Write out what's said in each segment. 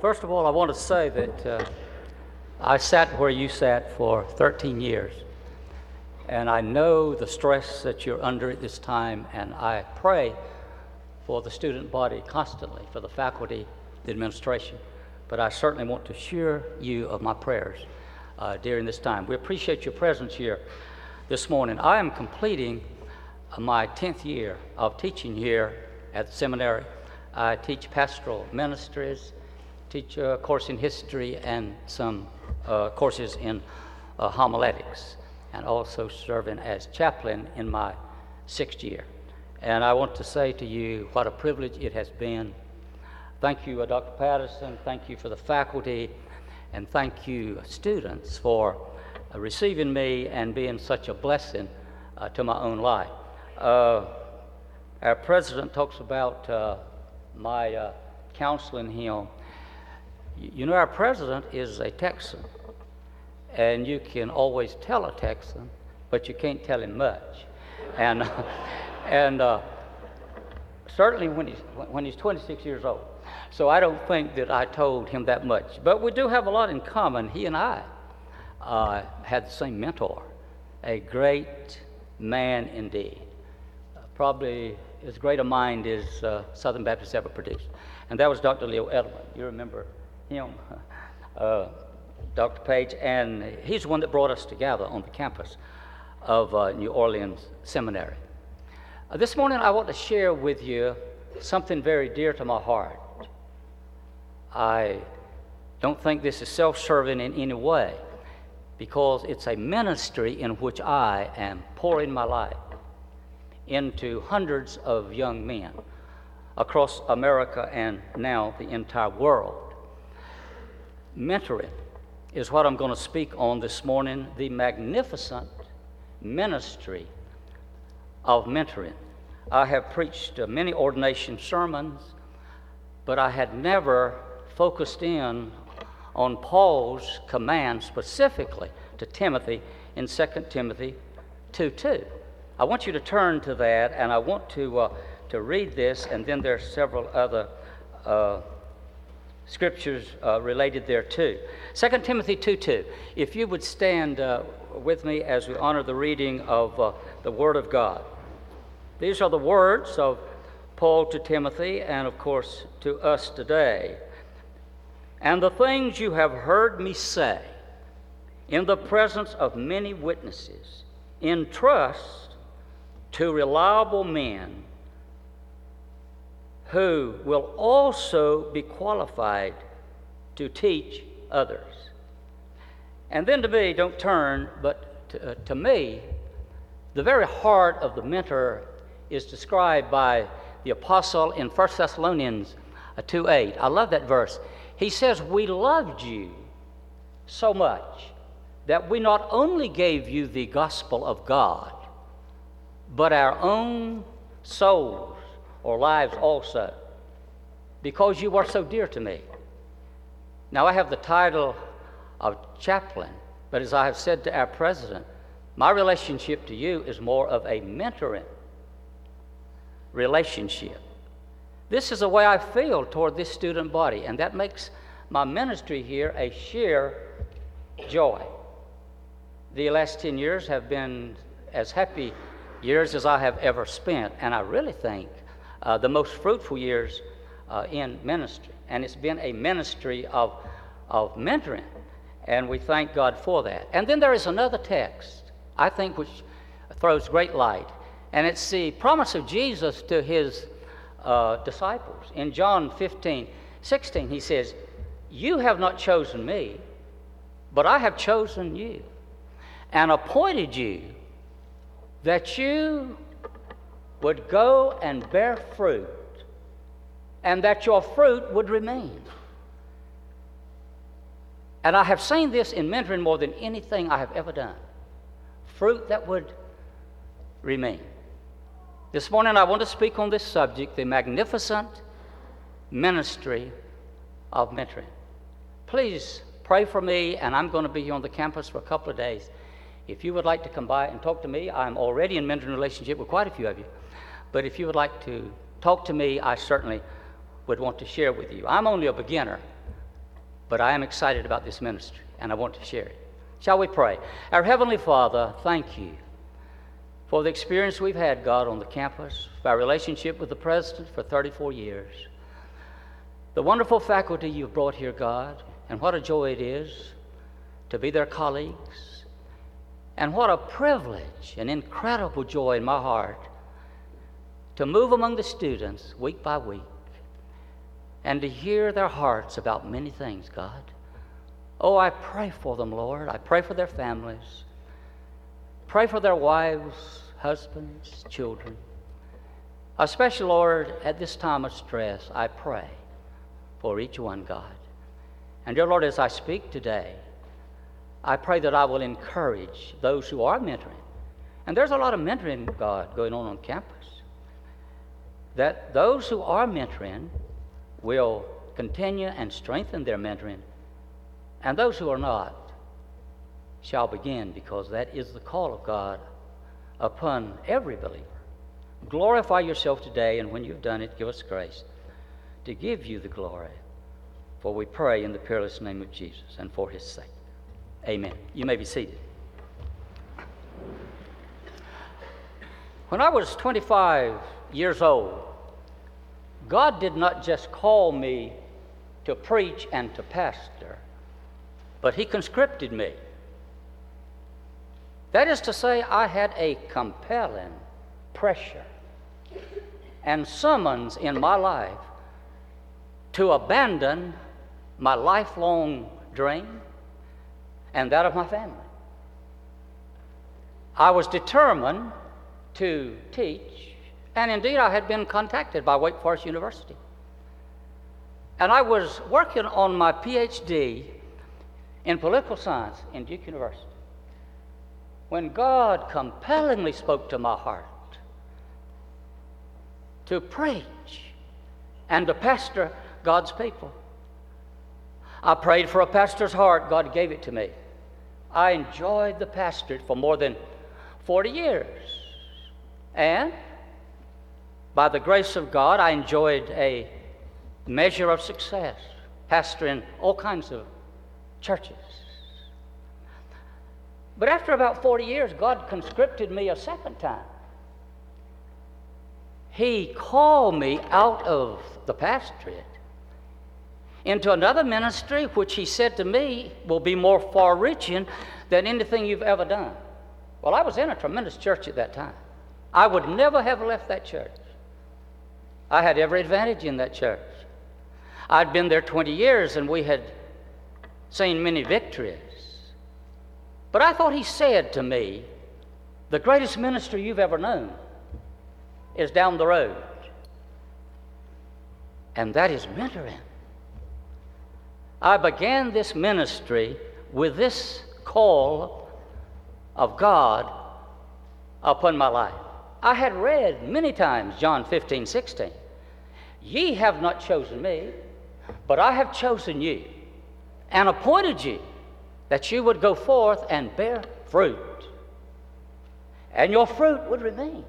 First of all, I want to say that I sat where you sat for 13 years, and I know the stress that you're under at this time, and I pray for the student body constantly, for the faculty, the administration, but I certainly want to assure you of my prayers during this time. We appreciate your presence here this morning. I am completing my 10th year of teaching here at the seminary. I teach pastoral ministries, teach a course in history and some courses in homiletics, and also serving as chaplain in my 6th year. And I want to say to you what a privilege it has been. Thank you, Dr. Patterson. Thank you for the faculty, and thank you, students, for receiving me and being such a blessing to my own life. Our president talks about my counseling him. You know, our president is a Texan, and you can always tell a Texan, but you can't tell him much. And certainly when he's 26 years old. So I don't think that I told him that much. But we do have a lot in common. He and I had the same mentor, a great man indeed. Probably as great a mind as Southern Baptists ever produced. And that was Dr. Leo Edelman. You remember him, Dr. Page, and he's the one that brought us together on the campus of New Orleans Seminary. This morning I want to share with you something very dear to my heart. I don't think this is self-serving in any way, because it's a ministry in which I am pouring my life into hundreds of young men across America and now the entire world. Mentoring is what I'm going to speak on this morning, the magnificent ministry of mentoring. I have preached many ordination sermons, but I had never focused in on Paul's command specifically to Timothy in 2 Timothy 2:2. I want you to turn to that, and I want to read this, and then there are several other scriptures related there too. 2 Timothy 2:2. If you would stand with me as we honor the reading of the Word of God. These are the words of Paul to Timothy, and of course to us today. And the things you have heard me say in the presence of many witnesses, entrust to reliable men who will also be qualified to teach others. And then to me, don't turn, but to me, the very heart of the mentor is described by the apostle in 1 Thessalonians 2:8. I love that verse. He says, we loved you so much that we not only gave you the gospel of God, but our own souls or lives also, because you are so dear to me. Now, I have the title of chaplain, but as I have said to our president, my relationship to you is more of a mentoring relationship. This is the way I feel toward this student body, and that makes my ministry here a sheer joy. The last 10 years have been as happy years as I have ever spent, and I really think the most fruitful years in ministry. And it's been a ministry of mentoring, and we thank God for that. And then there is another text, I think, which throws great light, and it's the promise of Jesus to his disciples. In John 15:16, he says, you have not chosen me, but I have chosen you and appointed you that you would go and bear fruit, and that your fruit would remain. And I have seen this in mentoring more than anything I have ever done. Fruit that would remain. This morning I want to speak on this subject, the magnificent ministry of mentoring. Please pray for me, and I'm going to be here on the campus for a couple of days. If you would like to come by and talk to me, I'm already in mentoring relationship with quite a few of you. But if you would like to talk to me, I certainly would want to share with you. I'm only a beginner but I am excited about this ministry, and I want to share it. Shall we pray? Our Heavenly Father, thank you for the experience we've had, God, on the campus, for our relationship with the president for 34 years, the wonderful faculty you've brought here, God, and what a joy it is to be their colleagues, and what a privilege, an incredible joy in my heart to move among the students week by week and to hear their hearts about many things, God. Oh, I pray for them, Lord. I pray for their families. Pray for their wives, husbands, children. Especially, Lord, at this time of stress, I pray for each one, God. And dear Lord, as I speak today, I pray that I will encourage those who are mentoring. And there's a lot of mentoring, God, going on campus. That those who are mentoring will continue and strengthen their mentoring, and those who are not shall begin, because that is the call of God upon every believer. Glorify yourself today, and when you've done it, give us grace to give you the glory. For we pray in the peerless name of Jesus and for his sake. Amen. You may be seated. When I was 25 years old, God did not just call me to preach and to pastor, but he conscripted me. That is to say, I had a compelling pressure and summons in my life to abandon my lifelong dream and that of my family. I was determined to teach, and indeed I had been contacted by Wake Forest University. And I was working on my PhD in political science in Duke University when God compellingly spoke to my heart to preach and to pastor God's people. I prayed for a pastor's heart. God gave it to me. I enjoyed the pastorate for more than 40 years. And by the grace of God, I enjoyed a measure of success, pastoring all kinds of churches. But after about 40 years, God conscripted me a second time. He called me out of the pastorate into another ministry, which he said to me will be more far-reaching than anything you've ever done. Well, I was in a tremendous church at that time. I would never have left that church. I had every advantage in that church. I'd been there 20 years, and we had seen many victories. But I thought he said to me, the greatest ministry you've ever known is down the road, and that is mentoring. I began this ministry with this call of God upon my life. I had read many times John 15:16. Ye have not chosen me, but I have chosen you and appointed you that you would go forth and bear fruit, and your fruit would remain.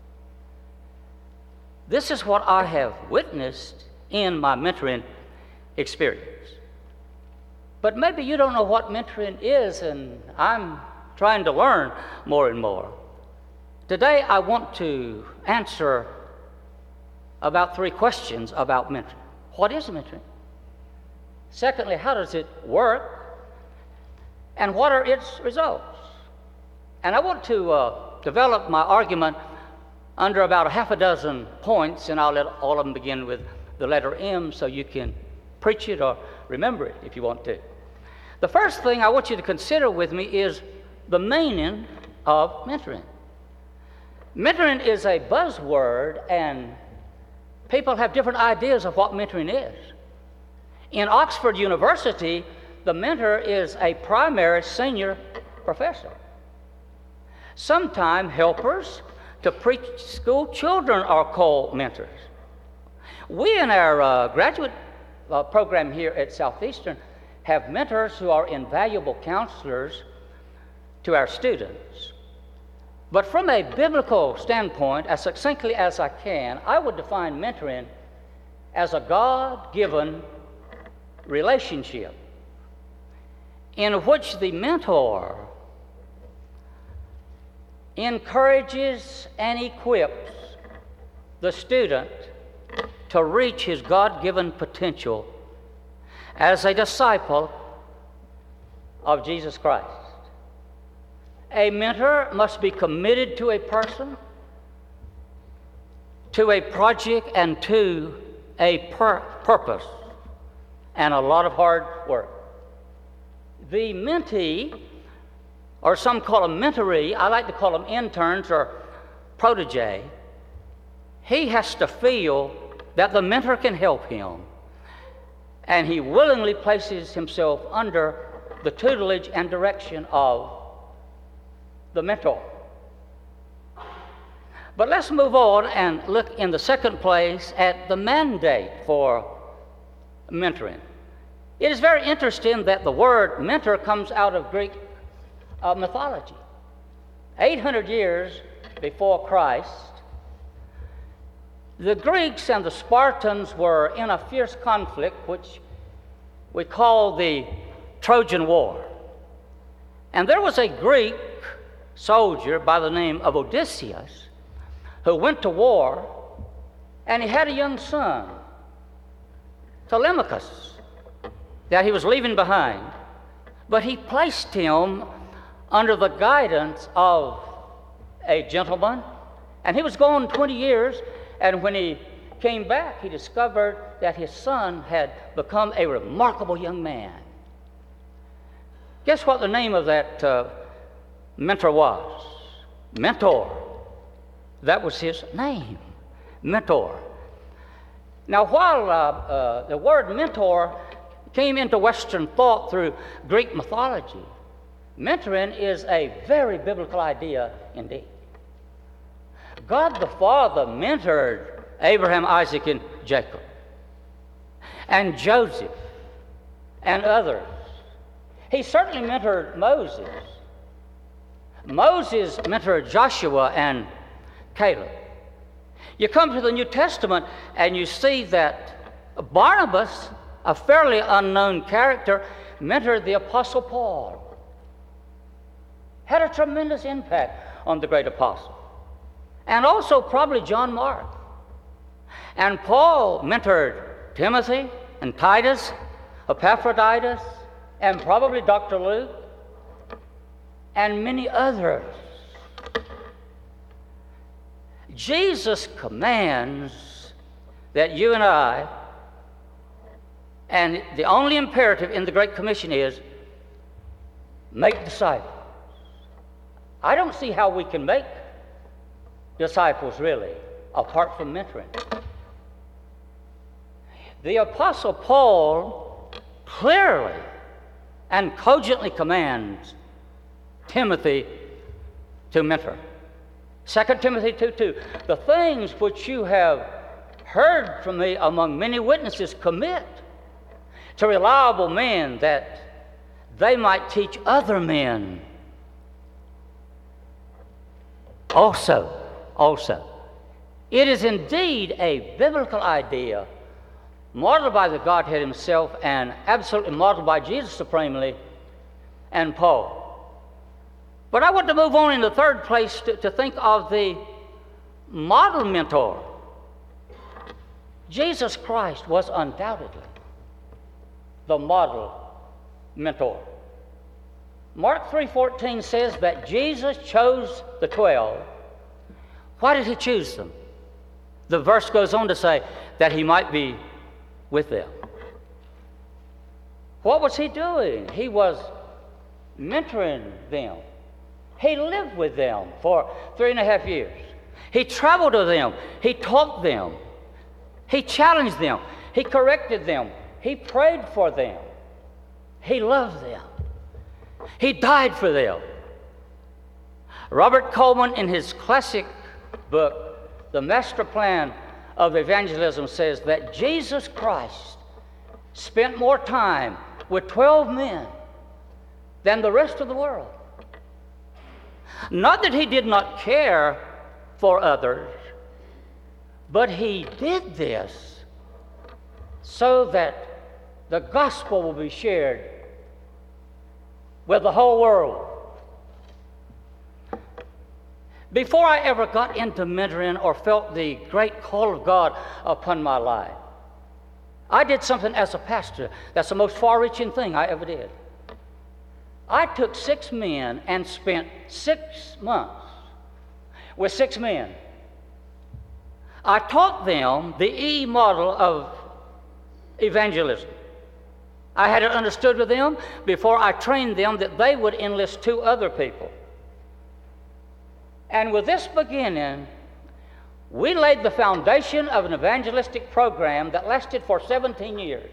This is what I have witnessed in my mentoring experience. But maybe you don't know what mentoring is, and I'm trying to learn more and more. Today I want to answer about 3 questions about mentoring. What is mentoring? Secondly, how does it work? And what are its results? And I want to develop my argument under about a half a dozen points, and I'll let all of them begin with the letter M so you can preach it or remember it if you want to. The first thing I want you to consider with me is the meaning of mentoring. Mentoring is a buzzword, and people have different ideas of what mentoring is. In Oxford University, the mentor is a primary senior professor. Sometimes helpers to preschool children are called mentors. We in our graduate program here at Southeastern have mentors who are invaluable counselors to our students. But from a biblical standpoint, as succinctly as I can, I would define mentoring as a God-given relationship in which the mentor encourages and equips the student to reach his God-given potential as a disciple of Jesus Christ. A mentor must be committed to a person, to a project, and to a purpose, and a lot of hard work. The mentee, or some call them mentoree, I like to call them interns or protege, he has to feel that the mentor can help him, and he willingly places himself under the tutelage and direction of the mentor. But let's move on and look in the second place at the mandate for mentoring. It is very interesting that the word mentor comes out of Greek mythology. 800 years before Christ, the Greeks and the Spartans were in a fierce conflict, which we call the Trojan War. And there was a Greek soldier by the name of Odysseus who went to war, and he had a young son, Telemachus, that he was leaving behind. But he placed him under the guidance of a gentleman, and he was gone 20 years, and when he came back, he discovered that his son had become a remarkable young man. Guess what the name of that mentor was? Mentor. That was his name, mentor. Now, while the word mentor came into Western thought through Greek mythology, mentoring is a very biblical idea indeed. God the Father mentored Abraham, Isaac, and Jacob, and Joseph, and others. He certainly mentored Moses. Moses mentored Joshua and Caleb. You come to the New Testament and you see that Barnabas, a fairly unknown character, mentored the Apostle Paul. Had a tremendous impact on the great apostle. And also probably John Mark. And Paul mentored Timothy and Titus, Epaphroditus, and probably Dr. Luke, and many others. Jesus commands that you and I, and the only imperative in the Great Commission is, make disciples. I don't see how we can make disciples really, apart from mentoring. The Apostle Paul clearly and cogently commands Timothy to mentor. 2 Timothy 2:2, the things which you have heard from me among many witnesses, commit to reliable men that they might teach other men also. It is indeed a biblical idea, modeled by the Godhead himself and absolutely modeled by Jesus supremely and Paul. But I want to move on in the third place to think of the model mentor. Jesus Christ was undoubtedly the model mentor. Mark 3:14 says that Jesus chose the 12. Why did he choose them? The verse goes on to say that he might be with them. What was he doing? He was mentoring them. He lived with them for 3.5 years. He traveled with them. He taught them. He challenged them. He corrected them. He prayed for them. He loved them. He died for them. Robert Coleman, in his classic book, The Master Plan of Evangelism, says that Jesus Christ spent more time with 12 men than the rest of the world. Not that he did not care for others, but he did this so that the gospel will be shared with the whole world. Before I ever got into mentoring or felt the great call of God upon my life, I did something as a pastor that's the most far-reaching thing I ever did. I took 6 men and spent 6 months with 6 men. I taught them the E model of evangelism. I had it understood with them before I trained them that they would enlist 2 other people. And with this beginning, we laid the foundation of an evangelistic program that lasted for 17 years.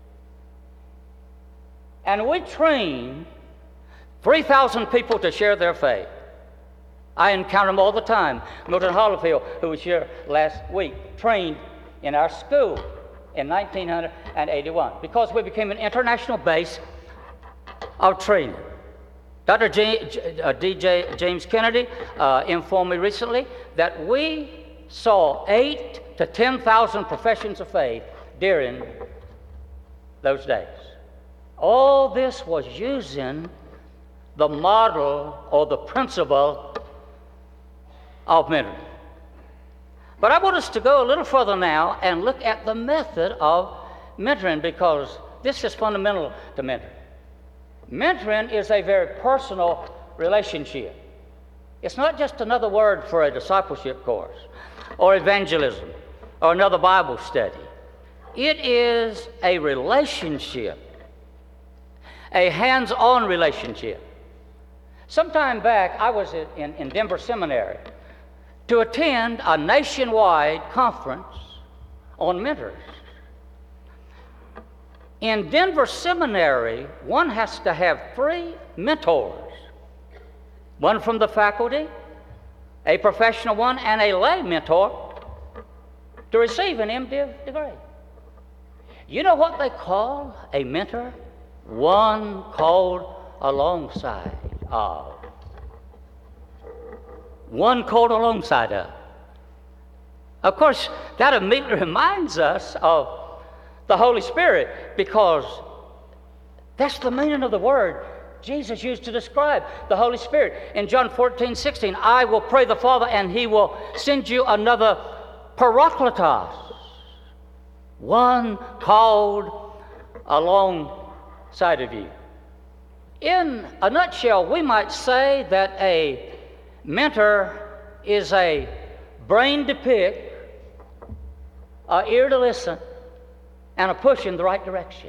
And we trained 3,000 people to share their faith. I encounter them all the time. Milton Hollifield, who was here last week, trained in our school in 1981 because we became an international base of training. Dr. D.J. James Kennedy informed me recently that we saw 8,000 to 10,000 professions of faith during those days. All this was using the model or the principle of mentoring. But I want us to go a little further now and look at the method of mentoring, because this is fundamental to mentoring. Mentoring is a very personal relationship. It's not just another word for a discipleship course or evangelism or another Bible study. It is a relationship, a hands-on relationship. Sometime back, I was in Denver Seminary to attend a nationwide conference on mentors. In Denver Seminary, one has to have 3 mentors, one from the faculty, a professional one, and a lay mentor to receive an MDiv degree. You know what they call a mentor? One called alongside of. One called alongside of. Of course, that immediately reminds us of the Holy Spirit, because that's the meaning of the word Jesus used to describe the Holy Spirit. In John 14:16, I will pray the Father and He will send you another Parakletos, one called alongside of you. In a nutshell, we might say that a mentor is a brain to pick, an ear to listen, and a push in the right direction.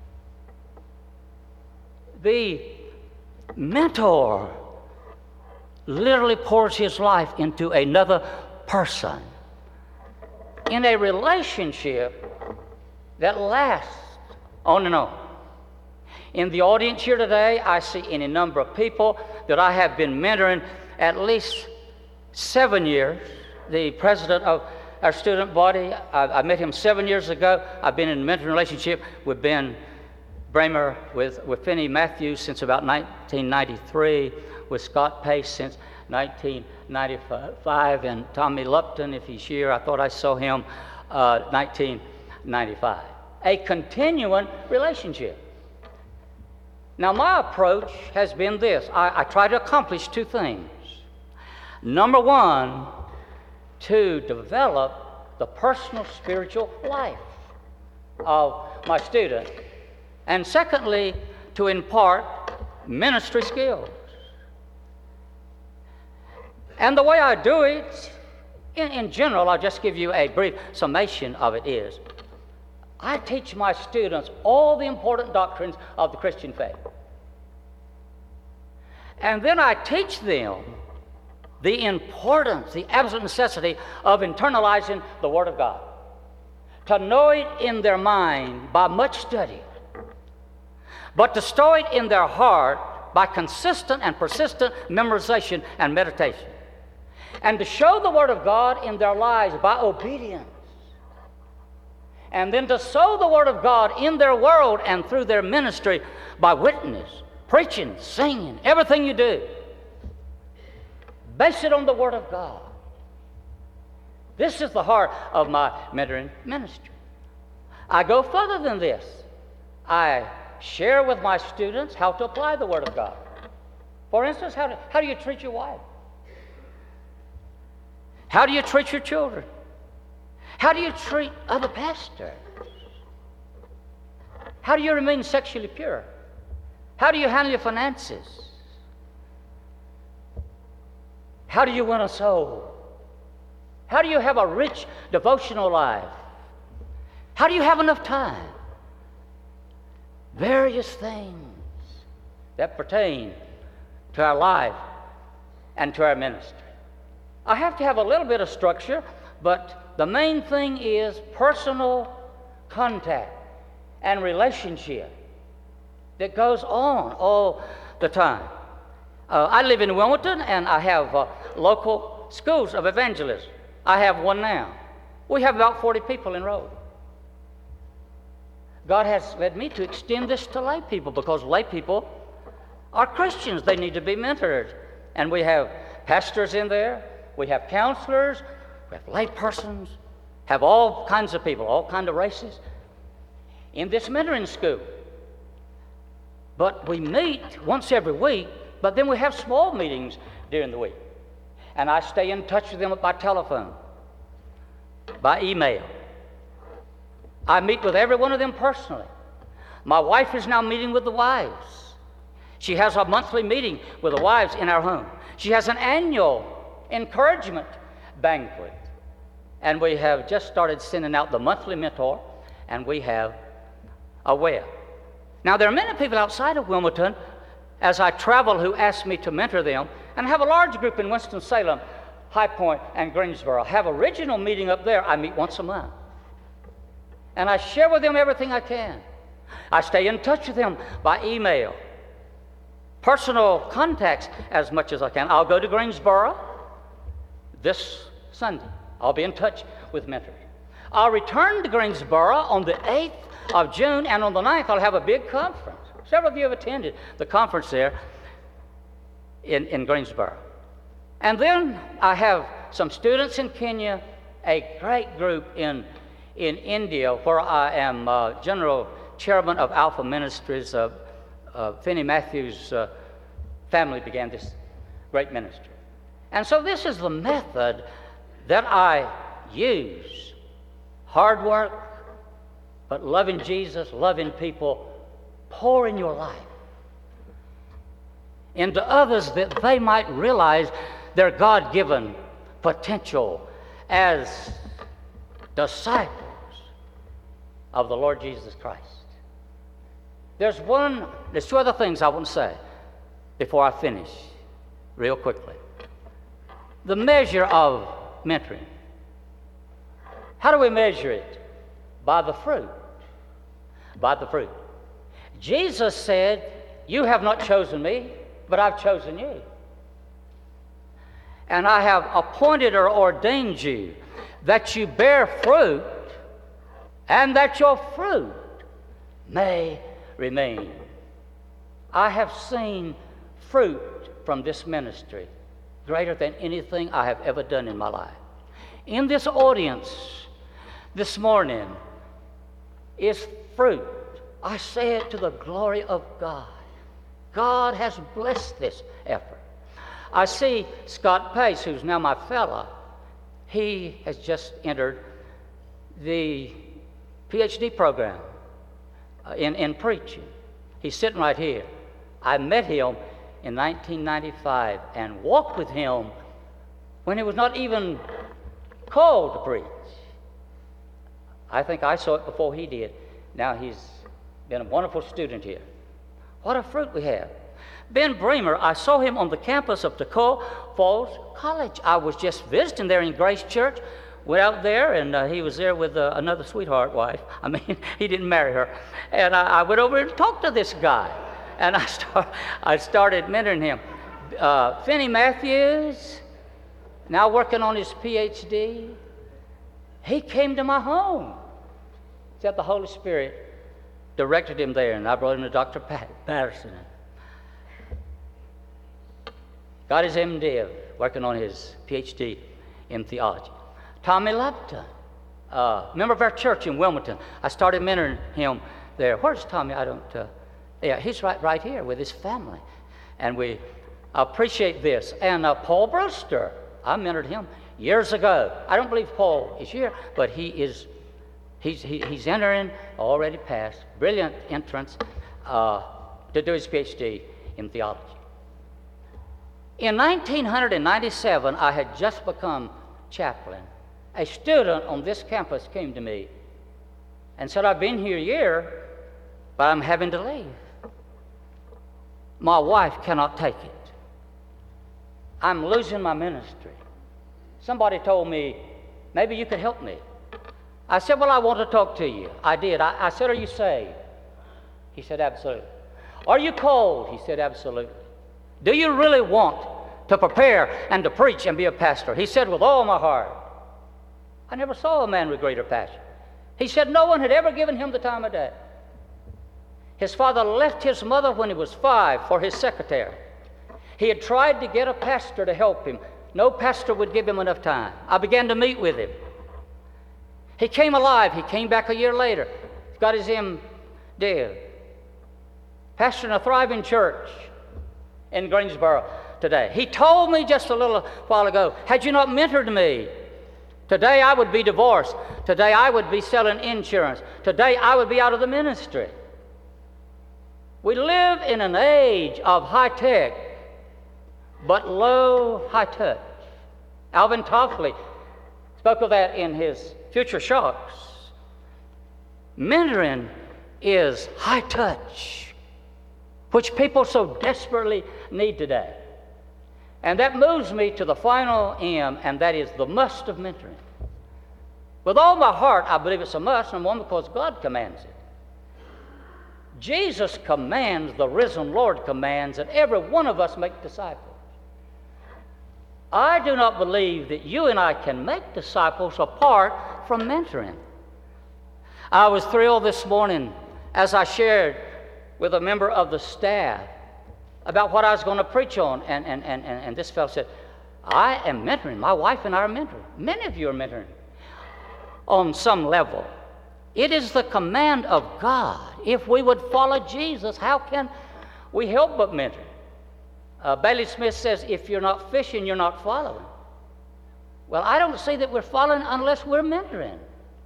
The mentor literally pours his life into another person in a relationship that lasts on and on. In the audience here today, I see any number of people that I have been mentoring at least 7 years. The president of our student body, I met him 7 years ago. I've been in a mentoring relationship with Ben Bramer, with Finney Matthews since about 1993, with Scott Pace since 1995, and Tommy Lupton, if he's here, I thought I saw him 1995. A continuing relationship. Now, my approach has been this. I try to accomplish 2 things. Number 1, to develop the personal spiritual life of my student. And secondly, to impart ministry skills. And the way I do it, in general, I'll just give you a brief summation of it, is I teach my students all the important doctrines of the Christian faith. And then I teach them the importance, the absolute necessity of internalizing the Word of God, to know it in their mind by much study, but to store it in their heart by consistent and persistent memorization and meditation, and to show the Word of God in their lives by obedience, and then to sow the Word of God in their world and through their ministry by witness, preaching, singing, everything you do. Base it on the Word of God. This is the heart of my mentoring ministry. I go further than this. I share with my students how to apply the Word of God. For instance, how do you treat your wife? How do you treat your children? How do you treat other pastors? How do you remain sexually pure? How do you handle your finances? How do you win a soul? How do you have a rich devotional life? How do you have enough time? Various things that pertain to our life and to our ministry. I have to have a little bit of structure, but the main thing is personal contact and relationship that goes on all the time. I live in Wilmington, and I have local schools of evangelism. I have one now. We have about 40 people enrolled. God has led me to extend this to lay people, because lay people are Christians. They need to be mentored. And we have pastors in there. We have counselors. We have lay persons. Have all kinds of people, all kinds of races in this mentoring school. But we meet once every week, but then we have small meetings during the week. And I stay in touch with them by telephone, by email. I meet with every one of them personally. My wife is now meeting with the wives. She has a monthly meeting with the wives in our home. She has an annual encouragement banquet. And we have just started sending out the monthly mentor, and we have a web. Now, there are many people outside of Wilmington, as I travel, who ask me to mentor them, and I have a large group in Winston-Salem, High Point, and Greensboro. I have a regional meeting up there. I meet once a month. And I share with them everything I can. I stay in touch with them by email, personal contacts as much as I can. I'll go to Greensboro this Sunday. I'll be in touch with mentors. I'll return to Greensboro on the 8th of June, and on the 9th I'll have a big conference. Several of you have attended the conference there in Greensboro. And then I have some students in Kenya, a great group in India, where I am general chairman of Alpha Ministries. Finney Matthews' family began this great ministry. And so this is the method that I use. Hard work, but loving Jesus, loving people, pour in your life into others that they might realize their God-given potential as disciples of the Lord Jesus Christ. There's two other things I want to say before I finish real quickly. The measure of mentoring. How do we measure it? By the fruit. By the fruit. Jesus said, "You have not chosen me, but I've chosen you. And I have appointed or ordained you that you bear fruit, and that your fruit may remain." I have seen fruit from this ministry greater than anything I have ever done in my life. In this audience this morning is fruit. I say it to the glory of God. God has blessed this effort. I see Scott Pace, who's now my fellow. He has just entered the PhD program in preaching. He's sitting right here. I met him in 1995 and walked with him when he was not even called to preach. I think I saw it before he did. Now he's been a wonderful student here. What a fruit we have. Ben Bremer, I saw him on the campus of Toccoa Falls College. I was just visiting there in Grace Church. Went out there, and he was there with another sweetheart wife. I mean, he didn't marry her. And I went over and talked to this guy. And I started mentoring him. Finney Matthews, now working on his PhD. He came to my home. Except the Holy Spirit directed him there, and I brought him to Dr. Patterson. Got his MDiv, working on his PhD in theology. Tommy Lupton, member of our church in Wilmington. I started mentoring him there. Where's Tommy? I don't Yeah, he's right here with his family. And we appreciate this. And Paul Brewster, I mentored him years ago. I don't believe Paul is here, but he's entering, already passed, brilliant entrance to do his PhD in theology. In 1997, I had just become chaplain. A student on this campus came to me and said, I've been here a year, but I'm having to leave. My wife cannot take it. I'm losing my ministry. Somebody told me, maybe you could help me. I said, well, I want to talk to you. I did. I said, are you saved? He said, absolutely. Are you called? He said, absolutely. Do you really want to prepare and to preach and be a pastor? He said, with all my heart. I never saw a man with greater passion. He said no one had ever given him the time of day. His father left his mother when he was 5 for his secretary. He had tried to get a pastor to help him. No pastor would give him enough time. I began to meet with him. He came alive. He came back a year later. He's got his MDiv. Pastoring a thriving church in Greensboro today. He told me just a little while ago, had you not mentored me, today I would be divorced. Today I would be selling insurance. Today I would be out of the ministry. We live in an age of high tech, but low high touch. Alvin Toffley spoke of that in his Future Shocks. Mentoring is high touch, which people so desperately need today. And that moves me to the final M, and that is the must of mentoring. With all my heart, I believe it's a must, and one, because God commands it. Jesus commands, the risen Lord commands, that every one of us make disciples. I do not believe that you and I can make disciples apart from mentoring. I was thrilled this morning as I shared with a member of the staff about what I was going to preach on, and this fellow said, I am mentoring. My wife and I are mentoring. Many of you are mentoring on some level. It is the command of God. If we would follow Jesus, how can we help but mentor? Bailey Smith says, if you're not fishing, you're not following. Well, I don't see that we're following unless we're mentoring.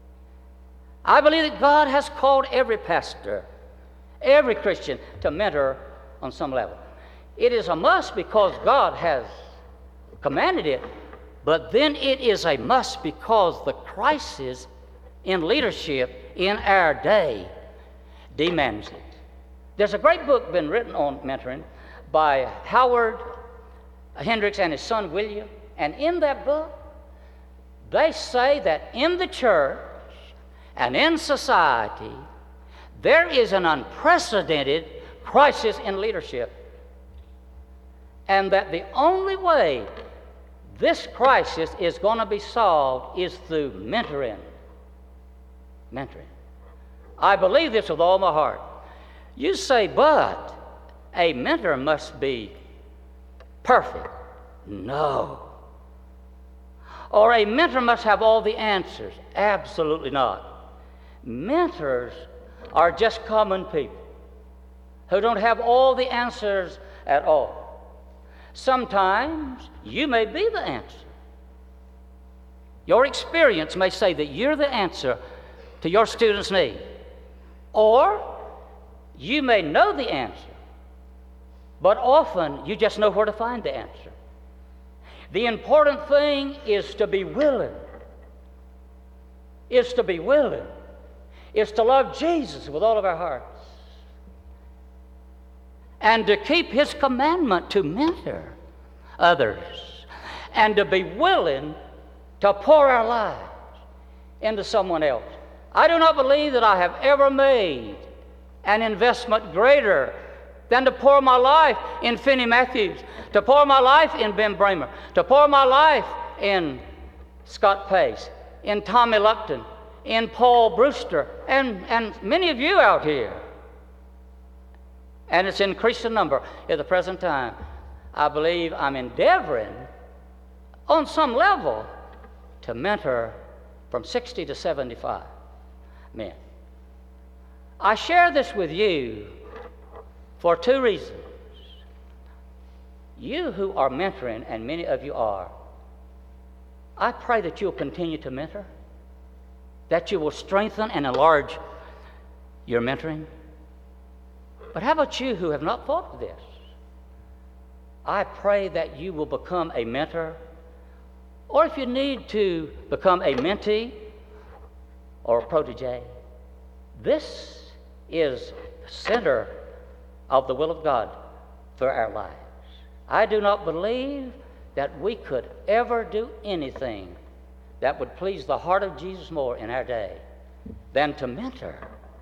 I believe that God has called every pastor, every Christian, to mentor on some level. It is a must because God has commanded it, but then it is a must because the crisis in leadership in our day demands it. There's a great book been written on mentoring by Howard Hendricks and his son William, and in that book they say that in the church and in society there is an unprecedented crisis in leadership, and that the only way this crisis is going to be solved is through mentoring. Mentoring. I believe this with all my heart. You say, but a mentor must be perfect. No. Or a mentor must have all the answers. Absolutely not. Mentors are just common people who don't have all the answers at all. Sometimes you may be the answer. Your experience may say that you're the answer to your student's need. Or you may know the answer, but often you just know where to find the answer. The important thing is to be willing. Is to be willing. Is to love Jesus with all of our hearts. And to keep His commandment to mentor others. And to be willing to pour our lives into someone else. I do not believe that I have ever made an investment greater than to pour my life in Finney Matthews, to pour my life in Ben Bramer, to pour my life in Scott Pace, in Tommy Lupton, in Paul Brewster, and many of you out here. And it's increasing number at the present time. I believe I'm endeavoring on some level to mentor from 60 to 75 men. I share this with you for two reasons. You who are mentoring, and many of you are, I pray that you'll continue to mentor, that you will strengthen and enlarge your mentoring. But how about you who have not thought of this? I pray that you will become a mentor, or if you need to become a mentee or a protege. This is the center of the will of God for our lives. I do not believe that we could ever do anything that would please the heart of Jesus more in our day than to mentor.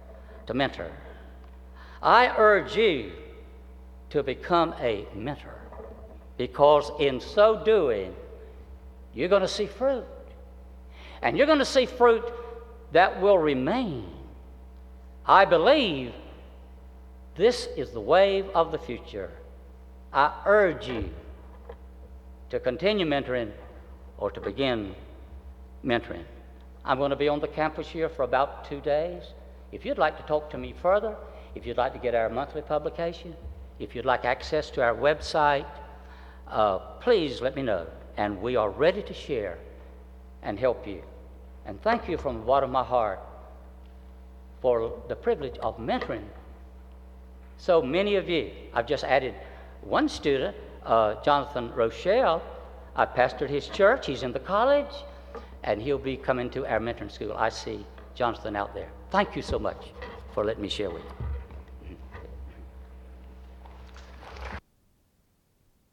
I urge you to become a mentor, because in so doing, you're going to see fruit. And you're going to see fruit that will remain. I believe this is the wave of the future. I urge you to continue mentoring or to begin mentoring. I'm going to be on the campus here for about 2 days. If you'd like to talk to me further, if you'd like to get our monthly publication, if you'd like access to our website, please let me know. And we are ready to share and help you. And thank you from the bottom of my heart for the privilege of mentoring so many of you. I've just added one student, Jonathan Rochelle. I pastored his church. He's in the college, and he'll be coming to our mentoring school. I see Jonathan out there. Thank you so much for letting me share with you.